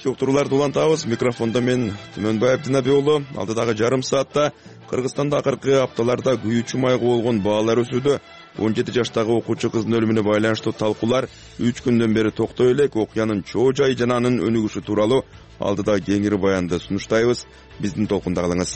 кечки уктурууларды улантабыз. Микрофондо мен Түмөнбай Абдинабек уулу. Алдыдагы жарым саатта Кыргызстанда акыркы апталарда күйүүчү майга болгон баалар өсүүдө. 17 жаштагы окуучу кыздын өлүмүнө байланыштуу талкуулар 3 күндөн бери токтой элек. Окуянын чоо жайы жана анын өнүгүшү тууралуу алдыда кеңири баянды сунуштайбыз. Биздин толкунда калыңыз.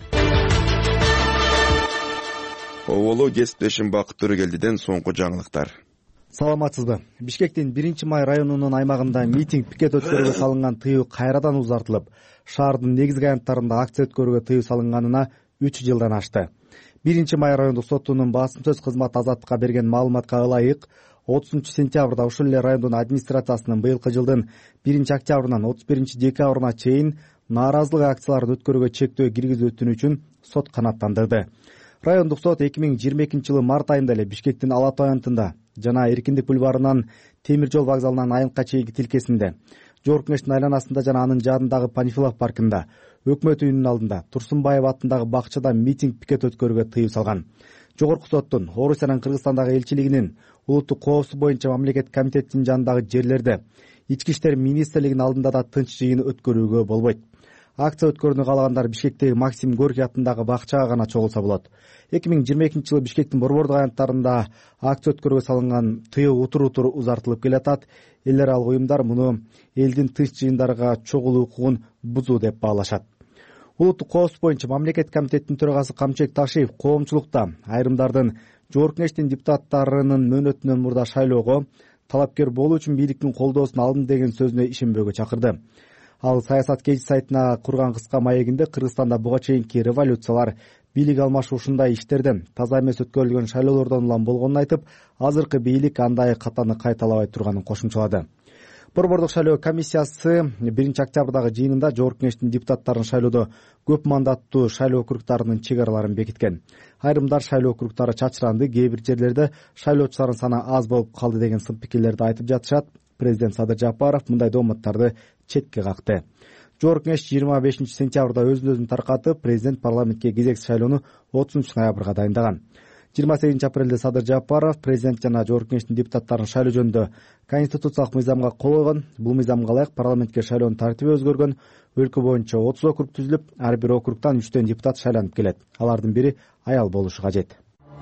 Оболу кесиптешим Бакыт Төрөгелдиден соңку жаңылыктар. Саламатсызбы? Бишкектин 1-май районунун аймагында митинг пикет өткөрүүгө салынган тыюу кайрадан узартылып, шаардын негизги аянттарында акция өткөрүүгө тыюу салынганына 3 жылдан ашты. 1-май райондук сотунун басым сөз кызматы Азаттыкка берген маалыматка ылайык, 30-сентябрда ушул эле райондун администрациясынын быйылкы жылдын 1-октябрынан 31-декабрына чейин нааразылык акцияларын өткөрүүгө чектөө киргизүү үчүн сот канааттандырды. Райондук сот 2022-жылы март айында эле Бишкектин Ала Тоо аянтында жана Эркиндик бульварынан Темир жол вокзалынан айылга чейинки тилкесинде, Жогорку Кеңештин айланасында жана анын жаадындагы Панфилов паркында, Өкмөт үйүнүн алдында, Турсунбаев атындагы бакчада митинг пикет өткөрүүгө тыюу салган. Жогорку соттун Орусиянын Кыргызстандагы элчилигинин улуттук коопсуздук боюнча мамлекеттик комитеттин жанындагы жерлерде Ички иштер министрлигинин алдында да тынч жыйын өткөрүүгө болбойт. Акция өткөрүүнү каалагандар Бишкектеги Максим Горький атындагы бакчага гана чогулса болот. 2022-жылы Бишкектин борбордук аянттарында акция өткөрүүгө салынган тыюу утур узартылып келатат. Элдер ал уюмдар муну элдин тынч жыйындарга чогулуу укугун бузуу деп баалашат. Улуттук коопсуздук боюнча мамлекеттик комитеттин төрагасы Камчек Ташиев коомчулукта айрымдардын Жогорку Кеңештин депутаттарынын мөөнөтүнөн мурда шайлоого талапкер болуу үчүн бийликтин колдоосун алдым деген сөзүнө ишенбөөгө чакырды. Ал Саясат кеч сайтына курган кыска маегинде Кыргызстанда буга чейинки революциялар, бийлик алмашуу ушундай иштерден таза эмес өткөрүлгөн шайлоолордон улам болгонун айтып, азыркы бийлик андай катаны кайталабай турганын кошумчалады. Борбордук шайлоо комиссиясы 1-октябрдагы жыйынында Жогорку Кеңештин депутаттарын шайлоодо көп мандаттуу шайлоо округтарынын чек араларын бекиткен. Айрымдар шайлоо округтары чачыранды, кээ бир жерлерде шайлоочулардын саны аз болуп калды деген сын пикирлерди айтып жатышат. Президент Садыр Жапаров мындай дооматтарды четке какты. Жогорку Кеңеш 25-сентябрда өзүн таркатып, президент парламентке кезексиз шайлоону 30-ноябрга дайындаган. 28-апрелде Садыр Жапаров президент жана Жогорку Кеңештин депутаттарын шайлоо жөнүндө конституциялык мыйзамга кол койгон. Бул мыйзамга ылайык парламентке шайлоонун тартиби өзгөргөн. Өлкө боюнча 30 округ түзүлүп, ар бир округтан 3 депутат шайланып келет. Алардын бири аял болушу кажет.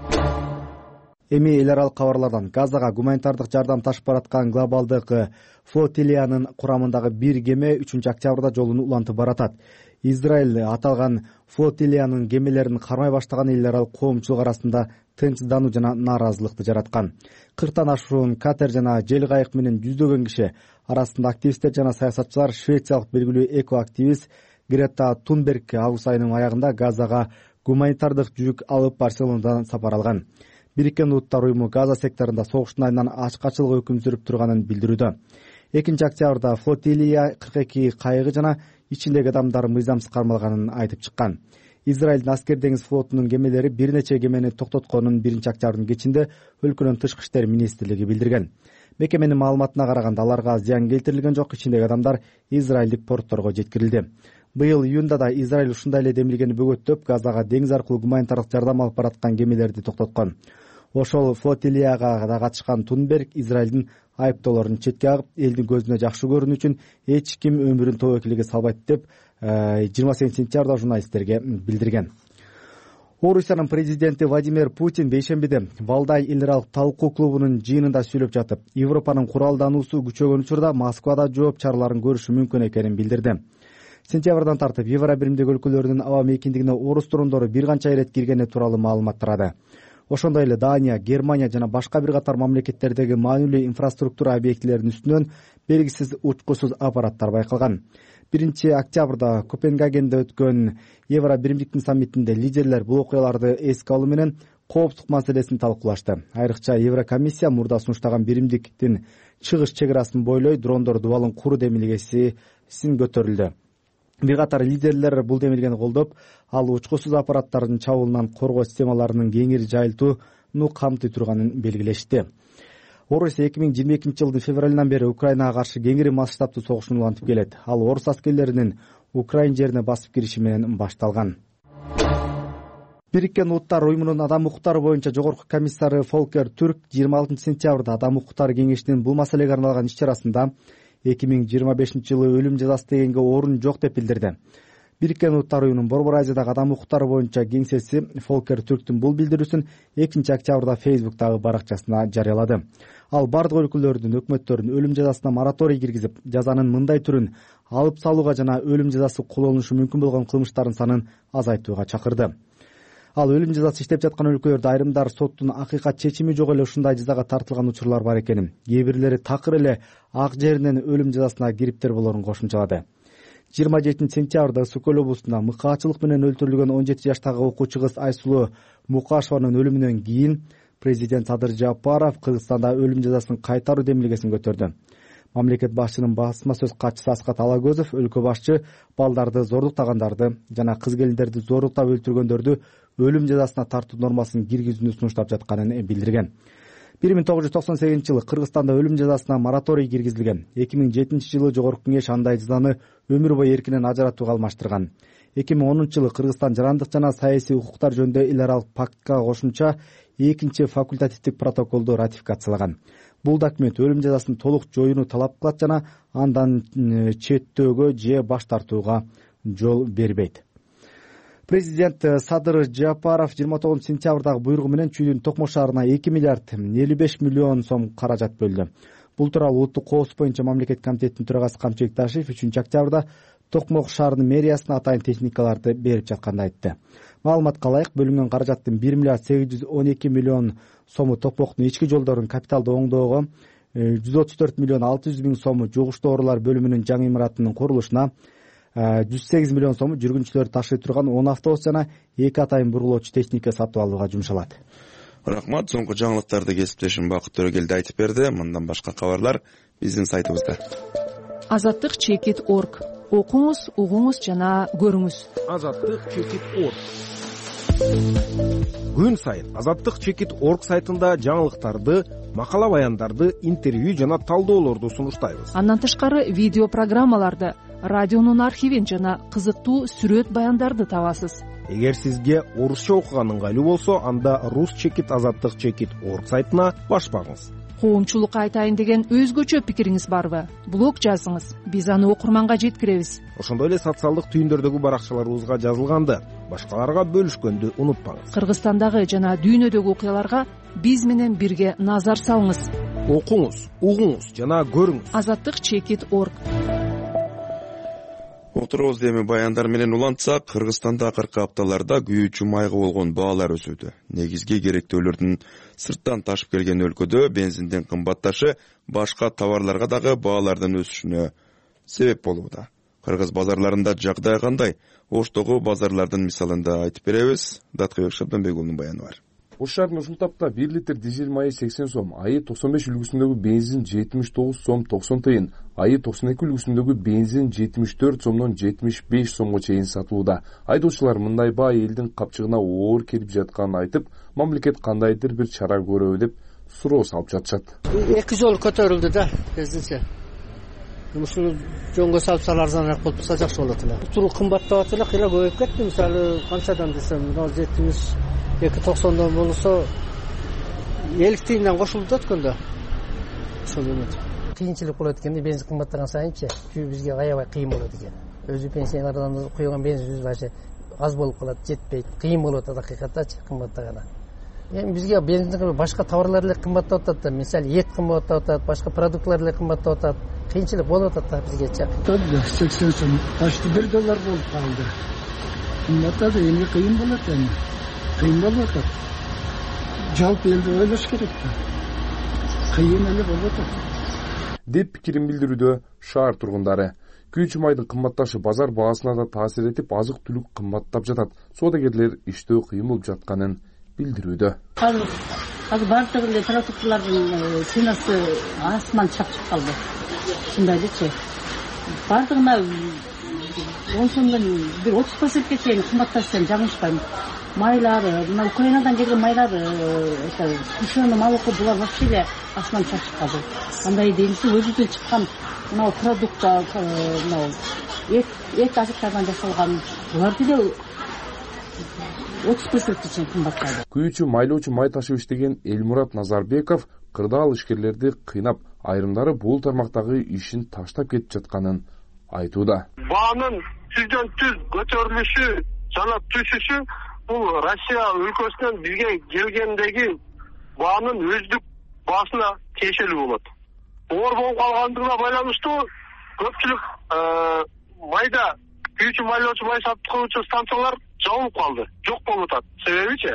Эми эл аралык кабарлардан Газага гуманитардык жардам ташып бараткан глобалдык флотилиянын курамындагы бир кеме 3-октябрда жолун улантып баратат. Израиль аталган флотилиянын кемелерин кармай баштаган эл аралык коомчулук арасында тынчсыздануу жана нааразылыкты жараткан. 40тан ашуун катер жана жел кайык менен жүздөгөн киши арасында активисттер жана саясатчылар швециялык белгилүү экоактивист Грета Тунберг август айынын аягында Газага гуманитардык жүк алып Барселонадан сапар алган. Бириккен Улуттар уюму Газа секторунда согуштун айынан ачкачылык өкүм сүрүп турганын билдирүүдө. 2-октябрда флотилия 42 кайыгы жана ичиндеги адамдар мыйзамсыз кармалганын айтып чыккан. Израилдин аскер деңиз флотунун кемелери бир нече кемени токтотконун 1-октябрдын кечинде өлкөнүн тышкы иштер министрлиги билдирген. Мекеменин маалыматына караганда аларга зыян келтирилген жок, ичиндеги адамдар израилдик портторго жеткирилди. Быйыл июнда да Израиль ушундай эле демилгени бөгөттөп, Газага деңиз аркылуу гуманитардык жардам алып бараткан кемелерди токтоткон. Ошол флотилияга да катышкан Тунберг Израилдин айыптоолорун четке агып, элдин көзүнө жакшы көрүнүү үчүн эч ким өмүрүн тобокелге салбайт деп 28-сентябрда журналисттерге билдирген. Орусиянын президенти Владимир Путин бейшембиде Валдай эл аралык талкуу клубунун жыйынында сүйлөп жатып, Европанын куралдануусу күчөгөн учурда Москвада жооп чараларын көрүшү мүмкүн экенин билдирди. Сентябрдан тартып Евро биримдик өлкөлөрүнүн аба мейкиндигине орус турундору бир канча ирет киргени тууралуу маалымат тарады. Ошондой эле Дания, Германия жана башка бир катар мамлекеттердеги маанилүү инфраструктура объектилеринин үстүнөн белгисиз учкусуз аппараттар байкалган. 1-октябрда Копенгагенде өткөн Евро биримдиктин саммитинде лидерлер бул окуяларды эске алуу менен коопсуздук маселесин талкуулашты. Айрыкча Еврокомиссия мурда сунуштаган биримдиктин чыгыш чек арасын бойлой дрондор дубалын куруу демилгесин көтөрүлдү. Бир катар лидерлер бул демилгени колдоп, ал учкусуз аппараттардын чабуулунан коргоо системаларынын кеңири жайылтууну камтый турганын белгилешти. Орусия 2022-жылдын февралынан бери Украинага каршы кеңири масштабтуу согушун улантып келет. Ал орус аскерлеринин Украин жерине басып кириши менен башталган. Бириккен Улуттар уюмунун адам укуктары боюнча жогорку комиссары Фолкер Түрк 26 сентябрда адам укуктары кеңешинин бул маселеге арналган иш чарасында 2025-жылы өлүм жазасы дегенге орун жок деп билдирди. Бириккен Улуттар Уюмунун Борбор Азиядагы адам укуктары боюнча кеңсеси Фолкер Түрктүн бул билдирүүсүн 2-октябрда Facebook'тагы баракчасына жарыялады. Ал бардык өлкөлөрдүн өкмөттөрүн өлүм жазасына мораторий киргизип, жазанын мындай түрүн алып салууга жана өлүм жазасы колдонулушу мүмкүн болгон кылмыштардын санын азайтууга чакырды. Ал өлүм жазасы иштеп жаткан өлкөлөрдө айрымдар соттун акыйкат чечими жок эле ушундай жазага тартылган учурлар бар экенин, кээ бирлери такыр эле ак жеринен өлүм жазасына кириптер болорун кошумчалады. 27 сентябрда Ысык Көл облусунда мыкаачылык менен өлтүрүлгөн 17 жаштагы окуучу кыз Айсулуу Мукашеванын өлүмүнөн кийин президент Садыр Жапаров Кыргызстанда өлүм жазасын кайтаруу демилгесин көтөрдү. Мамлекет башчынын басма сөз катчысы Аскат Алагөзов өлкө башчы балдарды зордуктагандарды жана кыз келиндерди зордуктап өлтүргөндөрдү өлүм жазасына тартуу нормасын киргизүүнү сунуштап жатканын билдирген. 1998-жылы Кыргызстанда өлүм жазасына мораторий киргизилген. 2007-жылы Жогорку Кеңеш андай жазаны өмүр бою эркинен ажыратууга алмаштырган. 2010-жылы Кыргызстан жарандык жана саясий укуктар жөнүндө эл аралык пактка кошумча 2 факультативдик протоколду ратификациялаган. Бул документ өлүм жазасын толук жоюуну талап кылат жана андан четтөөгө же баш тартууга жол бербейт. Президент Садыр Жапаров 29 сентябрдагы буйругу менен Чүйдүн Токмок шаарына 2 миллиард 55 миллион сом каражат бөлдү. Бул тууралуу Улуттук коопсуздук боюнча мамлекет комитетинин төрагасы Камчыбек Ташиев 3-октябрда Токмок шаарынын мэриясына атайын техникаларды берип жатканын айтты. Маалыматка ылайык, бөлүнгөн каражаттын 1 миллиард 812 миллион сому Токмоктун ички жолдорун капиталдуу оңдоого, 134 миллион 600 миң сому жугуштуу оорулар бөлүмүнүн жаңы имаратынын курулушуна, 108 миллион сому жүргүнчүлөр ташый турган 10 автобус жана 2 атайын бургулоочу техника сатып алууга жумшалат. Рахмат, соңку жаңылыктарды кесиптешим Бакыт Төрөгелди айтып берди. Мындан башка кабарлар биздин сайтыбызда. Азаттык.org. Окуңуз, угуңуз жана көрүңүз. Азаттык.org. Күн сайын Азаттык.org сайтында жаңылыктарды, макала баяндарды, интервью жана талдоолорду сунуштайбыз. Андан тышкары видео программаларды, радионун архивин жана кызыктуу сүрөт баяндарды табасыз. Эгер сизге орусча окуган ыңгайлуу болсо, анда Rus.Azаттык.org сайтына башпаңыз. Коомчулукка айтайын деген өзгөчө пикириңиз барбы? Блог жазыңыз, биз аны окурманга жеткиребиз. Ошондой эле социалдык түйүндөрдөгү баракчаларыбызга жазылганды башкаларга бөлүшкөндү унутпаңыз. Кыргызстандагы жана дүйнөдөгү окуяларга биз менен бирге назар салыңыз. Окуңуз, угуңуз жана көрүңүз. Azаттык.org. Отурубуз эми баяндар менен улантсак, Кыргызстанда акыркы апталарда күйүүчү майга болгон баалар өсүүдө. Негизги керектөөлөрдүн сырттан ташып келген өлкөдө бензиндин кымбатташы башка товарларга дагы баалардын өсүшүнө себеп болууда. Кыргыз базарларында жагдай кандай? Оштогу базарлардын мисалында айтып беребиз. Даткыбек Шабданбек уулунун баяны бар. Ош шаарында ушул тапта 1 литр дизель майы 80 сом, айы 95 үлгүсүндөгү бензин 79 сом 90 тыйын, айы 92 үлгүсүндөгү бензин 74 сомдон 75 сомго чейин сатылууда. Айдоочулар мындай баа элдин капчыгына оор кирип жатканын айтып, мамлекет кандайдыр бир чара көрөбү деп суроо салып жатышат. 2 жолу көтөрүлдү да, бензинче. Мусул жөнгө салса арзаныраак болуп турса жакшы болот эле. Туру кымбаттап эле, кыйла көбөйүп кетти. Мисалы, канчадан десем, 72-90дон болсо 50 тыйындан кошулду өткөндө. Ошол эмет. Кыйынчылык болот экен, бензин кымбаттаган сайынчы, бизге аябай кыйын болот экен. Өзү пенсионерлерден куйган бензин өзү аз болуп калат, жетпейт. Кыйын болот акыйкатачы кымбаттаганы. Эми бизге бензин башка товарлар эле кымбаттап атат. Мисалы, эт кымбаттап атат, башка продуктлар эле кымбаттап атат. Кыйынчылык болуп атат бизгечи. 80 сом, почти $1 болуп калды. Кымбаттады, эми кыйын болот эми. Кыйын болуп атат. Жалпы элди ойлош керек да. Кыйын эле болуп атат. Деп пикирин билдирүүдө шаар тургундары. Күйүүчү майдын кымбатташы базар баасына да таасир этип, азык-түлүк кымбаттап жатат. Соодагерлер иштөө кыйын болуп жатканын билдирүүдө. Азыр бардык эле продуктлардын ценасы асман чапчып калды. Ушундай элечи. Бардыгына 10 сомдон бир 30%ке чейин кымбатташса жаңылышпайм. Майлар, мына Украинадан келген майлар, тушеный молоко булар вообще эле асман чапчып калды. Андай деймизби, өзүбүздөн чыккан мына продукттар, мына эт азыктардан жасалган булар деле 30% чейин кымбаттады. Күйүүчү майлоочу май ташып иштеген Элмурат Назарбеков кырдаал ишкерлерди кыйнап, айрымдары бул тармактагы ишин таштап кетип жатканын айтууда. Баанын түздөн түз көтөрүлүшү жана түшүшү бул Россия өлкөсүнөн бизге келгендеги баанын өздүк баасына тиешелүү болот. Оор болуп калгандыгына байланыштуу көпчүлүк майда күйүүчү майлоочу май саткылоочу станциялар жабылып калды, жок болуп атат. Себебичи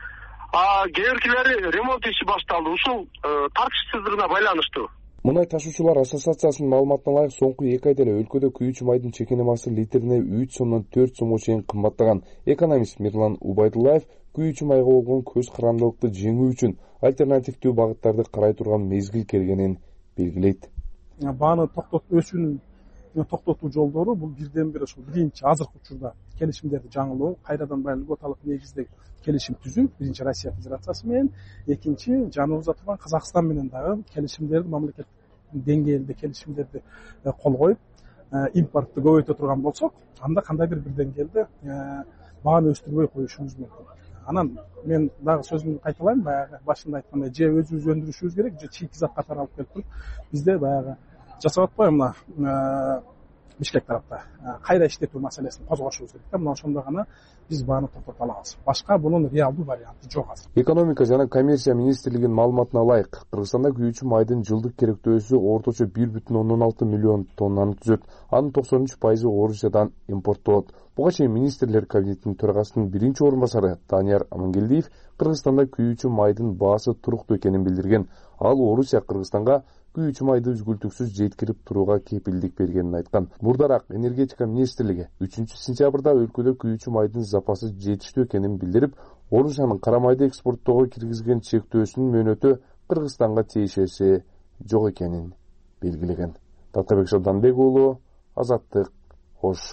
кээ биркилери ремонт иши башталды. Ушул тартипсиздигине байланыштуу. Мунай ташуучулар ассоциациясынын маалыматына ылайык соңку 2 айда эле өлкөдө күйүүчү майдын чекенемасы литрине 3 сомдон 4 сомго чейин кымбаттаган. Экономист Мирлан Убайдуллаев күйүүчү майга болгон көз карандылыкты жеңүү үчүн альтернативдүү багыттарды карай турган мезгил келгенин белгилейт. Бааны өсүүнүн токтотуу жолдору бул бирден бир ошол биринчи азыркы учурда келишимдерди жаңылоо, кайрадан баягы квоталык негизде келишим түзүү, биринчи Россия Федерациясы менен, экинчи жаныбызда турган Казакстан менен дагы келишимдерди, мамлекет деңгээлде келишимдерди кол коюп, импортты көбөйтө турган болсок, анда кандайдыр бир деңгээлде бааны өстүрбөй коюшубуз мүмкүн. Анан мен дагы сөзүмдү кайталайм, баягы башында айткандай, же өзүбүз өндүрүшүбүз керек, же чийки затка таралып келип туруп, бизде баягы жасап атпайбы мына Бишкек тарапта кайра иштетүү маселесин козгошубуз керек. Мына ошондо гана биз бааны токтото алабыз. Башка бунун реалдуу варианты жок азыр. Экономика жана коммерция министрлигинин маалыматына ылайык, Кыргызстанда күйүүчү майдын жылдык керектөөсү орточо 1,16 миллион тоннаны түзөт. Анын 93% Орусиядан импорттолот. Буга чейин министрлер кабинетинин төрагасынын биринчи орун басары Данияр Амангелдиев Кыргызстанда күйүүчү майдын баасы туруктуу экенин билдирген. Ал Орусия Кыргызстанга күйүүчү майды үзгүлтүксүз жеткирип турууга кепилдик бергенин айткан. Мурдараак энергетика министрлиги 3-сентябрда өлкөдө күйүүчү майдын запасы жетиштүү экенин билдирип, Орусиянын кара майды экспорттоого киргизген чектөөсүнүн мөөнөтү Кыргызстанга тиешеси жок экенин белгилеген. Татабек Шабданбек уулу, Азаттык, Ош.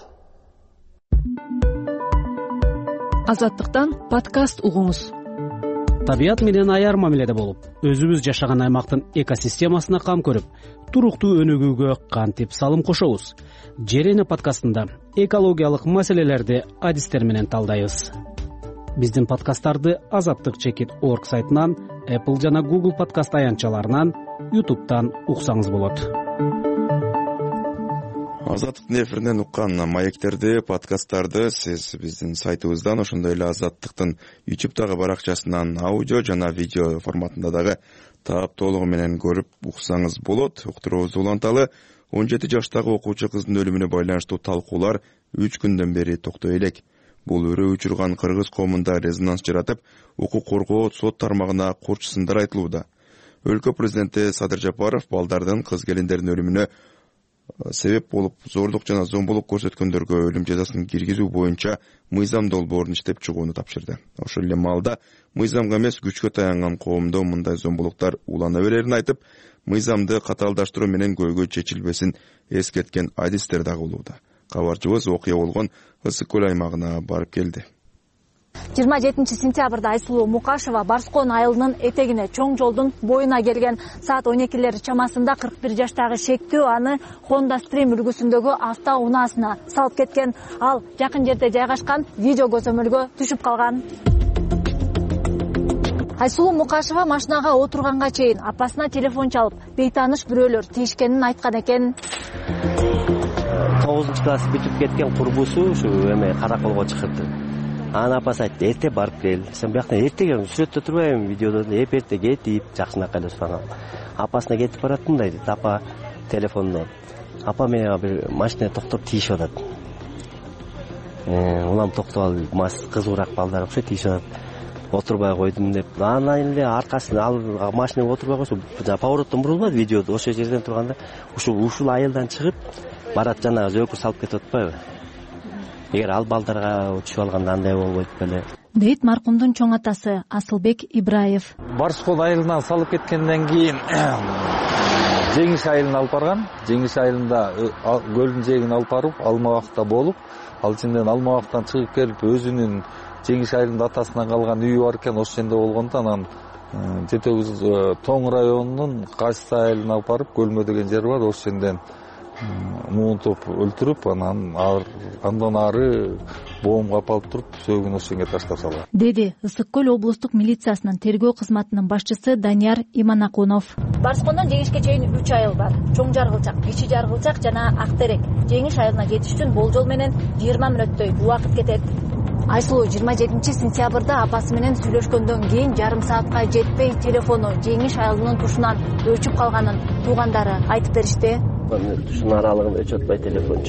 Азаттыктан подкаст угуңуз. Табият менен аяр мамиледе болуп, өзүбүз жашаган аймактын экосистемасына кам көрүп, туруктуу өнүгүүгө кантип салым кошобуз? Жерене подкастында экологиялык маселелерди адистер менен талдайбыз. Биздин подкасттарды azattik.org сайтынан, Apple жана Google подкаст аянтчаларынан, YouTube'дан уксаңыз болот. Азаттыктын эфиринен уккан маектерди, подкасттарды сиз биздин сайтыбыздан, ошондой эле Азаттыктын YouTube'дагы баракчасынан аудио жана видео форматында дагы таап толугу менен көрүп уксаңыз болот. Уктуруубузду уланталы, 17 жаштагы окуучу кыздын өлүмүнө байланыштуу талкуулар 3 күндөн бери токтой элек. Бул өрөө учурган кыргыз коомунда резонанс жаратып, укук коргоо сот тармагына курчсындар айтылууда. Өлкө президенти Садыр Жапаров балдардын, кыз келиндердин өлүмүнө себеп болуп зорлук жана зомбулук көрсөткөндөргө өлүм жазасын киргизүү боюнча мыйзам долбоорун иштеп чыгууну тапшырды. Ошол эле маалда мыйзамга эмес күчкө таянган коомдо мындай зомбулуктар улана берерин айтып, мыйзамды катаалдаштыруу менен көйгөй чечилбесин эскерткен адистер дагы болууда. Кабарчыбыз окуя болгон Ысык көл аймагына барып келди. 27-сентябрда Айсулуу Мукашева Барскон айылынын этегине чоң жолдун боюна келген. Саат 12 чамасында 41 жаштагы шектүү аны Honda Stream үлгүсүндөгү авто унаасына салып кеткен. Ал жакын жерде жайгашкан видео көзөмөлгө түшүп калган. Айсулуу Мукашева машинага отурганга чейин апасына телефон чалып, бейтаныш бирөөлөр тийишкенин айткан экен. 9 класс бүтүп кеткен курбусу ушу эме караколго чыгыптыр. Анын апасы айтты, эрте барып кел. Сен бияктан эрте кел, сүрөттө турбайбы видеодо, эрте кет дейт, жакшынакай эле сұраган. Апасына кетип бараттым дейт, апа телефондон. Апа менен бир машина токтоп тийишип атат. Улам токтоп алып, кызуураак балдар окшойт тийишип атат. Отурбай койдум деп. Анан эле аркасына ал машинага отурбай койсо, повороттон бурулбайт видеодо, ошол жерден турганда ушул айылдан чыгып барат, жана зөөкүр салып кетип атпайбы? Эгер ал балдарга түшүп алганда андай болбойт беле. Дейт маркумдун чоң атасы Асылбек Ибраев. Барскон айылынан салып кеткенден кийин Жеңиш айылына алып барган. Жеңиш айылында көлдүн жээгине алып барып, алма убакта болуп, ал ичинден алма убактан чыгып келип, өзүнүн Жеңиш айылында атасынан калган үйү бар экен, ошол жерде болгондо анан жетебиз Тоң районунун Кайсы айылына алып барып, Көлмө деген жер бар, ошол жерден муунтуп өлтүрүп, андан ары боомго алып туруп, сөөгүн ошол жерге таштап салган. Деди Ысык көл облустук милициясынын тергөө кызматынын башчысы Данияр Иманакунов. Барскондон Жеңишке чейин 3 айыл бар. Чоң Жаргылчак, Кичи Жаргылчак жана Актерек. Жеңиш айылына жетиш үчүн болжол менен 20 мүнөттөй убакыт кетет. Айсулуу 27-сентябрда апасы менен сүйлөшкөндөн кийин жарым саатка жетпей телефону Жеңиш айылынын тушунан өчүп калганын туугандары айтып беришти. Тушун аралыгында өчүп атпай телефончу.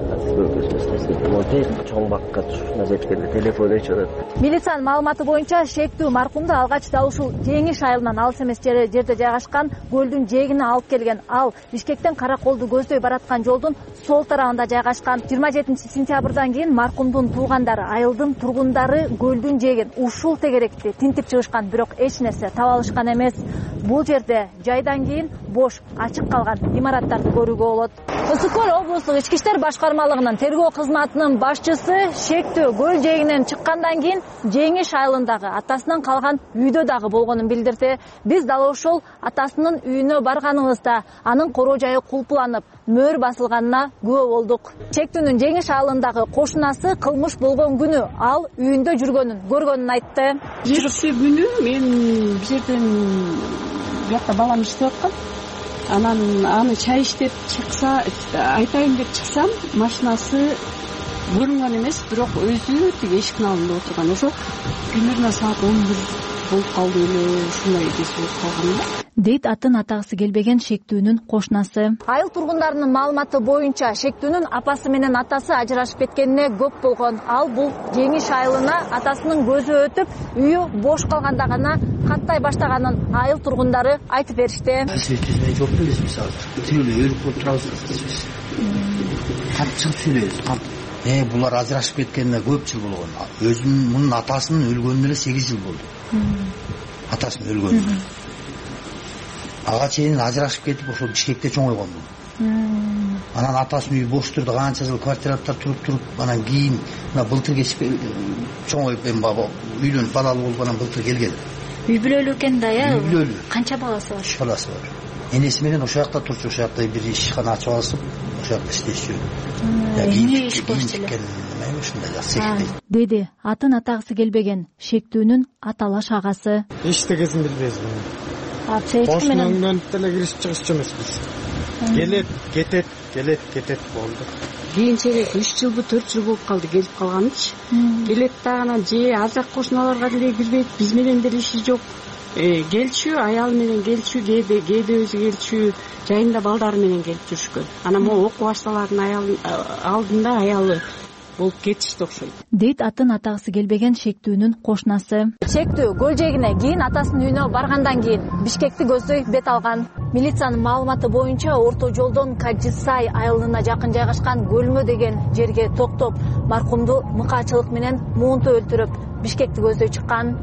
Чоң бакка тушуна жеткенде телефон өчүп атат. Милициянын маалыматы боюнча шектүү маркумду алгач дал ушул Жеңиш айылынан алыс эмес жерде жайгашкан көлдүн жээгине алып келген. Ал Бишкектен Караколду көздөй бараткан жолдун сол тарабында жайгашкан. 27-сентябрдан кийин маркумдун туугандары, айылдын тургундары көлдүн жээгин ушул тегеректи тинтип чыгышкан, бирок эч нерсе таба алышкан эмес. Бул жерде жайдан кийин бош, ачык калган имараттарды көрүүгө болот. Ысык Көл облустук ички иштер башкармалыгынын тергөө кызматынын башчысы шектүү көл жээгинен чыккандан кийин Жеңиш айылындагы атасынан калган үйдө дагы болгонун билдирди. Биз дал ошол атасынын үйүнө барганыбызда анын короо жайы кулпуланып, мөөр басылганына күбө болдук. Шектүүнүн Жеңиш айылындагы кошунасы кылмыш болгон күнү ал үйүндө жүргөнүн көргөнүн айтты. Жекши күнү мен бир жерден бuyakta балам иштеп аткан. Анан аны чай иштеп чыкса, айтайын деп чыксам, машинасы көрүнгөн эмес, бирок өзү тиги эшиктин алдында отурган. Ошо примерно саат 11 болуп калды эле, ушундай кез болуп калган да. Дейт атын атагысы келбеген шектүүнүн кошунасы. Айыл тургундарынын маалыматы боюнча шектүүнүн апасы менен атасы ажырашып кеткенине көп болгон. Ал бул Жеңиш айылына атасынын көзү өтүп, үйү бош калганда гана каттай баштаганын айыл тургундары айтып беришти. Сиздер жок билесиз, мисалы, тийле өлүп болуп турабыз дейсиз. Кантип чыгып сүйлөйбүз? Булар ажырашып кеткенине көп жыл болгон. Өзүнүн атасынын өлгөнүнө эле 8 жыл болду. Атасынын өлгөнүнө. Ага чейин ажырашып кетип, ошол Бишкекте чоңойгон бул. Анан атасынын үйү бош турду, канча жыл квартираттар туруп, анан кийин мына былтыр кечип чоңоюп, үйлөнүп балалуу болуп, анан былтыр келген. Үй бүлөлүү экен да, Үй бүлөлүү. Канча баласы бар? 3 баласы бар. Энеси менен ошол жакта турчу, ошол жакта бир ишкана ачып алышып, ошол жакта иштешчү. Эмне иш кылышчу эле? Деди атын атагысы келбеген шектүүнүн аталаш агасы. Эчтегесин билбейбиз. Кошунун önünүп деле киришип чыгышчу эмеспиз. Келет, кетет болду. Кийинчерээк 3 жылбы 4 жыл болуп калды келип калганычы. Келет дагы же азак кошуналарга деле кирбейт, биз менен деле иши жок. Келчү, аял менен келчү, кээде өзү келчү, жайында балдары менен келип жүрүшкөн. Анан могу окуу башталардын алдында аялы болуп кетишти окшойт. Дейт атын атагысы келбеген шектүүнүн кошунасы. Шектүү көл жээгине кийин атасынын үйүнө баргандан кийин Бишкекти көздөй бет алган. Милициянын маалыматы боюнча орто жолдон Кажисай айылына жакын жайгашкан Көлмө деген жерге токтоп, маркумду мыкаачылык менен муунту өлтүрүп, Бишкекти көздөй чыккан.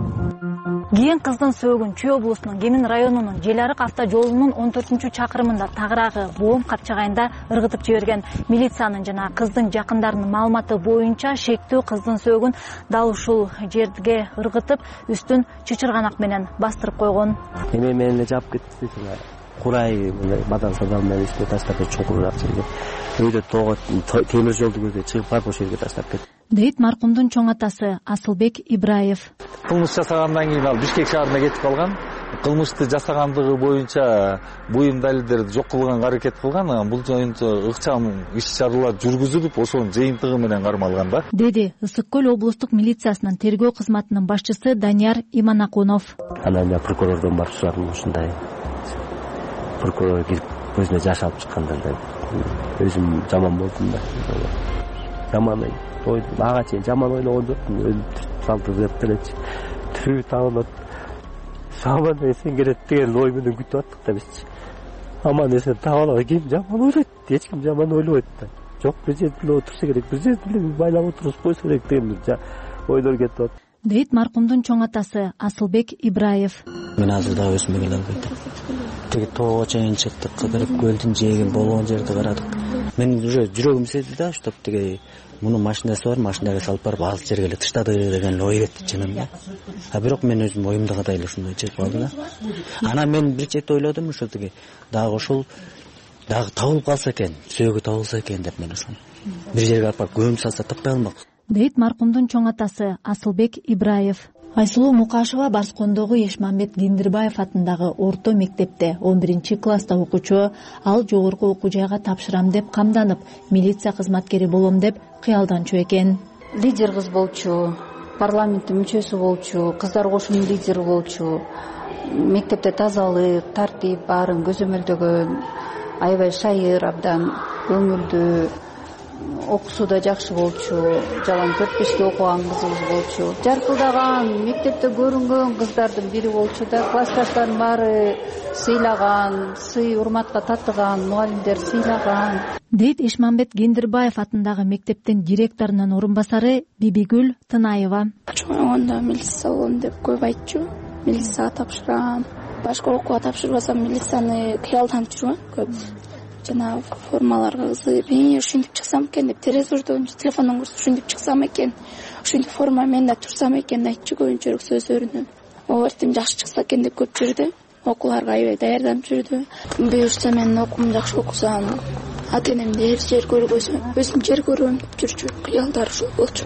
Кийин кыздын сөөгүн Чүй облусунун Кемин районунун Желарык автожолунун 14-чакырымында тагыраагы Боом капчагайында ыргытып жиберген. Милициянын жана кыздын жакындарынын маалыматы боюнча шектүү кыздын сөөгүн дал ушул жерге ыргытып, үстүн чычырганак менен бастырып койгон. Эме менен жаап кетти. Курай бадан садал менен үстүнө таштап чуңкураак жерге. Үйдө темир жолду көздөй чыгып барып ошол жерге таштап кетти. Дейт маркумдун чоң атасы Асылбек Ибраев. Кылмыш жасагандан кийин ал Бишкек шаарына кетип калган. Кылмышты жасагандыгы боюнча буюм далилдерди жок кылганга аракет кылган. Бул жөнүндө ыкчам иш-чаралар жүргүзүлүп, ошонун жыйынтыгы менен кармалган да. Деди Ысык Көл облустук милициясынын тергөө кызматынын башчысы Данияр Иманакунов. Анан мен прокурордон барып сурадым, ушундай. Прокурор кирип көзүнө жаш алып чыкканда өзүм жаман болдум да. Жаман ага чейин жаман ойлогон жокмун. Өзүм салты деп элечи. Тирүү табылат. Жаман эсен келет деген ой менен күтүп аттык да бизчи. Аман эсен табылат, ким жаман ойлойт? Эч ким жаман ойлобойт да. Жок, бир жерде отурса керек, бир жерде байлап отуруп койсо керек деген ойлор кетип атат. Дейт маркумдун чоң атасы Асылбек Ибраев. Мен азыр дагы өзүмө келе албайт. Тиги тоого чейин чыктык, кыдырып көлдүн жээгин болгон жерди карадык. Мен уже жүрөгүм сезди да, чтоб тиги мунун машинасы бар, машинага салып барып ал жерге эле таштады деген ой кетти чынында. Бирок мен өзүм оюмдагыдай эле ушундай чыгып калды да. Анан мен бир чети ойлодум, ошо тиги дагы ошол дагы табылып калса экен, сөөгү табылса экен деп мен ошону бир жерге алып барып көмүп салса таппай калмак. Дейт маркумдун чоң атасы Асылбек Ибраев. Айсулуу Мукашева Барскондогу Эшмамбет Гиндирбаев атындагы орто мектепте 11-класста окуучу. Ал жогорку окуу жайга тапшырам деп камданып, милиция кызматкери болом деп кыялданчу экен. Лидер кыз болчу, парламенттин мүчөсү болчу, кыздар кошунунун лидери болчу. Мектепте тазалык, тартип баарын көзөмөлдөгөн, аябай шайыр, абдан көңүлдүү, окуусу да жакшы болчу, жалаң 4-5 окуган кызыбыз болчу. Жаркылдаган, мектепте көрүнгөн кыздардын бири болчу да. Классташтарын баары сыйлаган, сый урматка татыган, мугалимдер сыйлаган. Дейт Эшмамбет Гиндирбаев атындагы мектептин директорунун орун басары Бибигүл Тынаева. Чоңойгондо милиция болом деп көп айтчу. Милицияга тапшырам. Башка окууга тапшырбасам милицияны кыялданып жүргөн көп. Жана формаларга кызыгып, ушинтип чыксам экен деп терезе урдум, телефондон көрсөп ушинтип чыксам экен, ушинтип форма мен да турсам экен айтчу көбүнчөрүк сөздөрүнөн. Ортим жакшы чыкса экен деп көп жүрдү. Окууларга аябай даярданып жүрдү. Буюрса мен окуумду жакшы окусам, ата энемди жер көргөзөм, өзүм жер көрөм деп жүрчү. Кыялдар ушул болчу.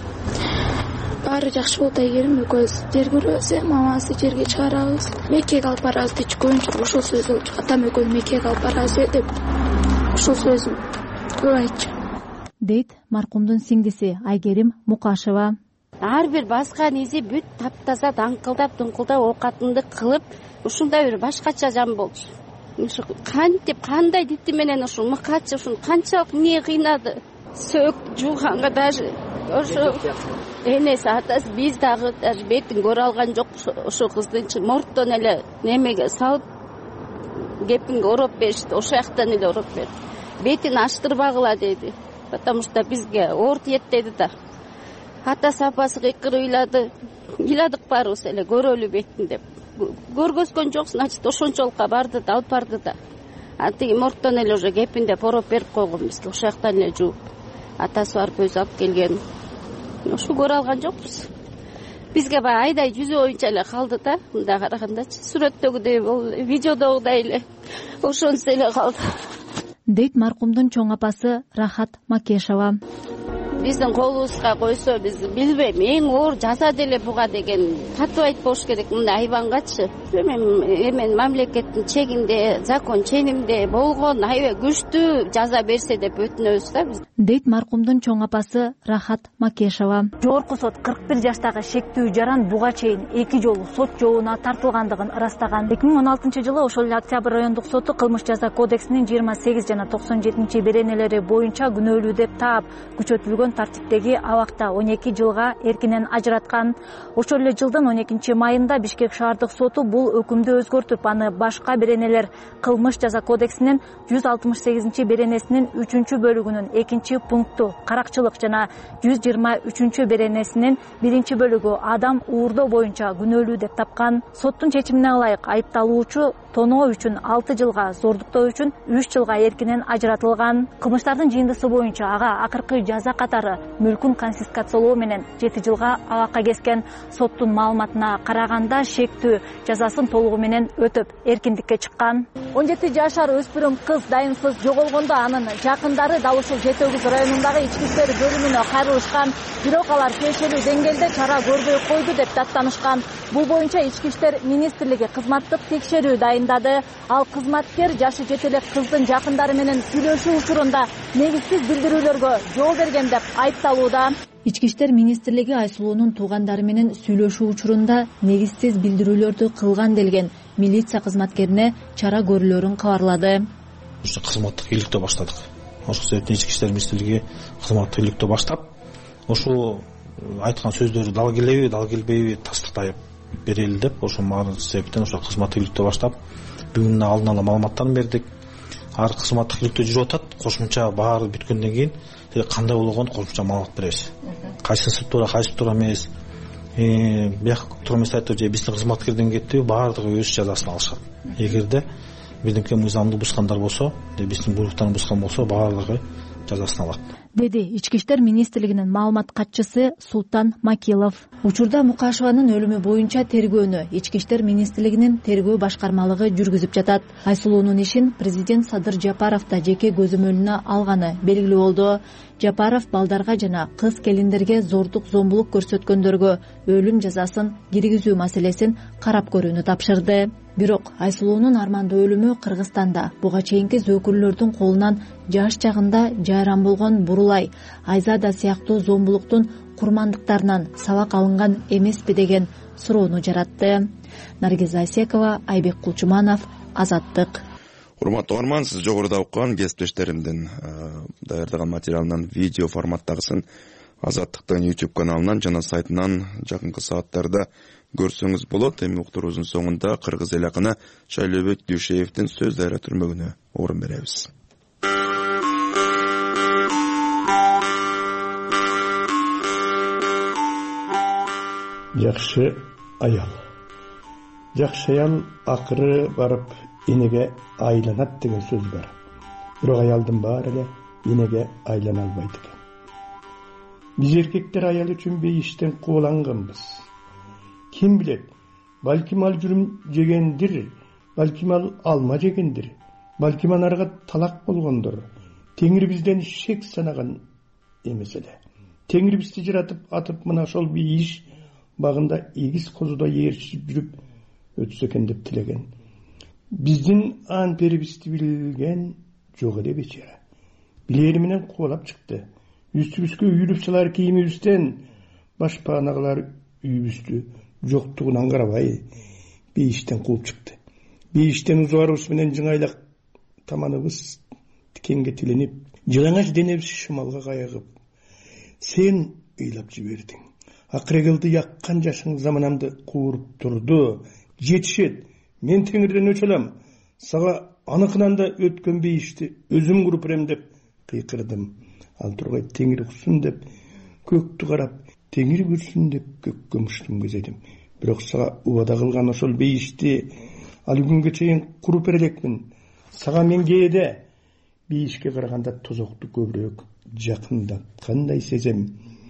Баары жакшы болду эгерим экөөбүз жер көрөбүз, мамасы жерге чыгарабыз, Меккеге алып барабыз деп көбүнчө ушул сөз болчу. Атам экөөбүз Меккеге алып барабыз деп ушул сөзүн көп айтчу. Дейт маркумдун сиңдиси Айгерим Мукашева. Ар бир баскан изи бүт таптаза даңкылдап дуңкылдап оокатыңды кылып, ушундай бир башкача жан болчу. Ушу кантип кандай дити менен ушул мыкачы ушун канчалык эмне кыйнады. Сөөк жууганга даже ошо энеси атасы биз дагы даже бетин көрө алган жок. Ошо кыздын морттон эле немеге салып кепинге ороп беришти, ошол жактан эле ороп берди. Бетин ачтырбагыла деди, потому что бизге оор тиет деди да. Атасы апасы кыйкырып ыйладык баарыбыз эле көрөлү бетин деп. Көргөзгөн жок, значит ошончолукка барды да, алып барды да. Тиги морттон эле уже кепиндеп ороп берип койгон бизге, ошол жактан эле жууп. Атасы барып өзү алып келген. Ошо көрө алган жокпуз. Бизге баягы айдай жүзү боюнча эле калды да, мындай карагандачы. Сүрөттөгүдөй, бул видеодогудай эле ошонусу эле калды. Дейт маркумдун чоң апасы Рахат Макешова. Биздин колубузга койсо, биз билбейм, эң оор жаза деле буга деген катуу айтпош керек мындай айбангачы. Эмен мамлекеттин чегинде, закон ченемде болгон аябай күчтүү жаза берсе деп өтүнөбүз да биз. Дейт маркумдун чоң апасы Рахат Макешова. Жогорку сот 41 жаштагы шектүү жаран буга чейин 2 жолу сот жообуна тартылгандыгын ырастаган. 2016 ошол эле Октябрь райондук соту кылмыш жаза кодексинин 28 жана 97 беренелери боюнча күнөөлүү деп таап, күчөтүлгөн тартиптеги абакта 12 жылга эркинен ажыраткан. Ошол эле жылдын 12 майында Бишкек шаардык соту бул өкүмдү өзгөртүп, аны башка беренелер кылмыш жаза кодексинин 168 беренесинин 3-бөлүгүнүн 2-пункту каракчылык жана 123 беренесинин 1-бөлүгү адам уурдоо боюнча күнөөлүү деп тапкан. Соттун чечимине ылайык айыпталуучу тоноо үчүн 6 жылга, зордуктоо үчүн 3 жылга эркинен ажыратылган. Кылмыштардын жыйындысы боюнча ага акыркы жаза катары мүлкүн конфискациялоо менен 7 жылга абакка кескен. Соттун маалыматына караганда шектүү жазасын толугу менен өтөп эркиндикке чыккан. 17 жашар өспүрүм кыз дайымсыз жоголгондо анын жакындары дал ушул Жети Өгүз районундагы ички иштер бөлүмүнө кайрылышкан. Бирок алар тиешелүү деңгээлде чара көрбөй койду деп даттанышкан. Бул боюнча Ички иштер министрлиги кызматтык текшерүү дайындады. Ал кызматкер жашы жете элек кыздын жакындары менен сүйлөшүү учурунда негизсиз билдирүүлөргө жол берген деп айыпталууда. Ички иштер министрлиги Айсулуунун туугандары менен сүйлөшүү учурунда негизсиз билдирүүлөрдү кылган делген милиция кызматкерине чара көрүүлөрүн кабарлады. Кызматтык иликтөө баштадык. Ошол себептен Ички иштер министрлиги кызматтык иликтөө баштап, ошол айткан сөздөрү дал келеби, дал келбейби тастыктап берели деп, ошол себептен ошол кызматтык иликтөө баштап, бүгүн алдын ала маалыматтарын бердик. Ар кызматтык иликтөө жүрүп атат. Кошумча баары бүткөндөн кийин кандай болгонун кошумча маалымат беребиз. Кайсысы туура, кайсы туура эмес. Бияк туура эмес айтып же биздин кызматкерден кетти, баардыгы өз жазасын алышат. Эгерде бирдеке мыйзамды бускандар болсо, биздин буйруктарын бускан болсо, баардыгы жазасын алат. деди Ички иштер министрлигинин маалымат катчысы Султан Макилов. Учурда Мукашеванын өлүмү боюнча тергөөнү Ички иштер министрлигинин тергөө башкармалыгы жүргүзүп жатат. Айсулуунун ишин президент Садыр Жапаров да жеке көзөмөлүнө алганы белгилүү болду. Жапаров балдарга жана кыз келиндерге зордук зомбулук көрсөткөндөргө өлүм жазасын киргизүү маселесин карап көрүүнү тапшырды. Бирок Айсулуунун армандуу өлүмү Кыргызстанда буга чейинки зөөкүрлөрдүн колунан жаш чагында жайран болгон Бурулай, Айзада сыяктуу зомбулуктун курмандыктарынан сабак алынган эмеспи деген суроону жаратты. Наргиза Асекова, Айбек Кулчуманов, Азаттык. Урматтуу угарман, сиз жогоруда уккан кесиптештеримдин даярдаган материалынан видео форматтагысын Азаттыктын YouTube каналынан жана сайтынан жакынкы сааттарда көрсөңүз болот. Эми уктуруубуздун соңунда кыргыз эл акыны Шайлообек Дүйшеевдин сөз дайра түрмөгүнө орун беребиз. Жакшы аял. Жакшы аял акыры барып энеге айланат деген сөз бар. Бирок аялдын баары эле энеге айлана албайт экен. Биз эркектер аял үчүн бейиштен кууланганбыз. Ким билет, балким ал жүрүм жегендир, балким ал алма жегендир, балким анарга талак болгондор. Теңир бизден шек санаган эмес эле. Теңир бизди жаратып атып мына ошол бейиш багында эгиз козуда ээрчип жүрүп өтсө экен деп тилеген. Биздин ан перибизди билген жок эле бечара. Билери менен кубалап чыкты. Үстүбүзгө үйүлүп салар кийимибизден башпаанагылар үйүбүздү жоктугунан карабай бейиштен кууп чыкты. Бейиштен узуарыбыз менен жыңайлак таманыбыз тикенге тиленип, жылаңач денебиз шымалга кайыгып, сен ыйлап жибердиң. Акырегилди яккан жашың заманамды кууруп турду. Жетишет, мен теңирден өчө алам. Сага аныкынан да өткөн бейишти өзүм куруп берем деп кыйкырдым. Ал тургай теңир уксун деп көктү карап, теңир көрсүн деп көккө муштум кезедим. Бирок сага убада кылган ошол бейишти ал күнгө чейин куруп бере элекмин. Сага мен кээде бейишке караганда тозокту көбүрөөк жакындаткандай сезем.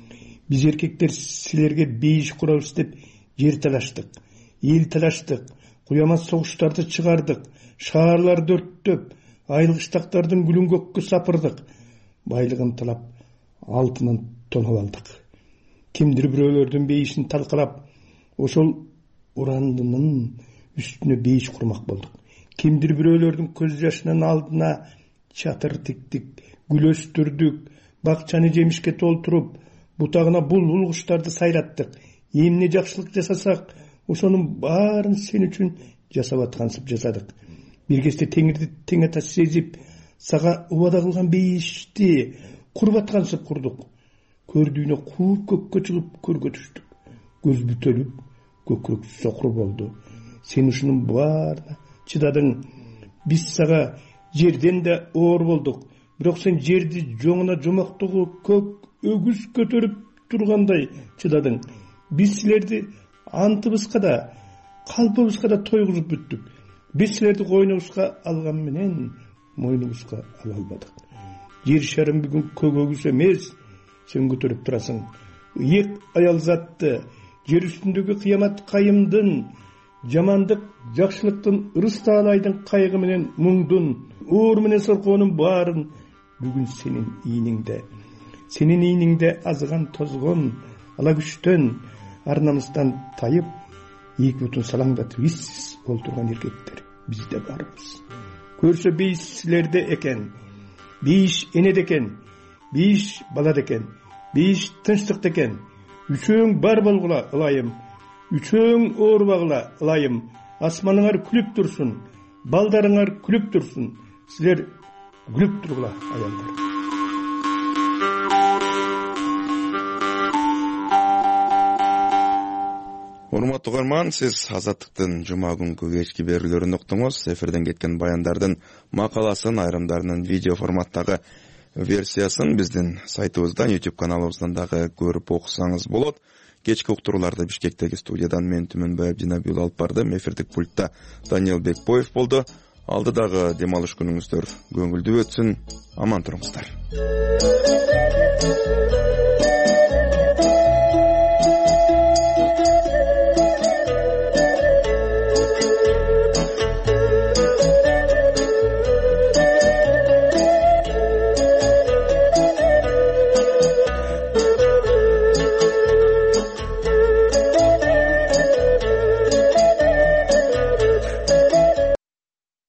Биз эркектер силерге бейиш курабыз деп жер талаштык, эл талаштык, куямат согуштарды чыгардык, шаарларды өрттөп, айылгыштактардын гүлүн көккө сапырдык, байлыгын талап, алтынын тоноп алдык. Кимдир бирөөлөрдүн бейишин талкалап, ошол урандынын үстүнө бейиш курмак болдук. Кимдир бирөөлөрдүн көз жашынын алдына чатыр тиктик, гүл өстүрдүк, бакчаны жемишке толтуруп, бутагына булбул куштарды сайраттык. Эмне жакшылык жасасак, ошонун баарын сен үчүн жасап аткансып жасадык. Бир кезде теңирди тең ата сезип, сага убада кылган бейишти куруп аткансып курдук. Көрдүүнө кууп көккө чыгып көргө түштүк. Көз бүтөлүп, көкүрөк сокур болду. Сен ушунун баарына чыдадың. Биз сага жерден да оор болдук. Бирок сен жерди жоңуна жомоктогу көк өгүз көтөрүп тургандай чыдадың. Биз силерди антыбызга да, калпыбызга да тойгузуп бүттүк. Биз силерди койнубузга алган менен мойнубузга ала албадык. Жер шарым бүгүн көк өгүз эмес, сен көтөрүп турасың. Ыйык аял затты, жер үстүндөгү кыямат кайымдын, жамандык, жакшылыктын, ырыс таалайдын кайгы менен муңдун, оор менен соркоонун баарын бүгүн сенин ийниңде. Сенин ийниңде азган тозгон, ала күчтөн, ар намыстан тайып, эки бутун салаңдатып иссиз олтурган эркектер бизде барбыз. Көрсө бейиш силерде экен, бейиш энеде экен, бейиш балада экен, бейиш тынчтыкта экен. Үчөөң бар болгула ылайым, үчөөң оорубагыла ылайым. Асманыңар күлүп турсун, балдарыңар күлүп турсун. Силер күлүп тургула аялдар. Урматтуу угарман, сиз Азаттыктын жума күнкү кечки берүүлөрүн уктуңуз. Эфирден кеткен баяндардын макаласын, айрымдарынын видео форматтагы версиясын биздин сайтыбыздан, YouTube каналыбыздан дагы көрүп окусаңыз болот. Кечки уктурууларды Бишкектеги студиядан мен Түмөнбай Абдинабиұлы алып бардым. Эфирдик пультта Даниил Бекбоев болду. алдыдагы дем алыш күнүңүздөр көңүлдүү өтсүн, аман туруңуздар.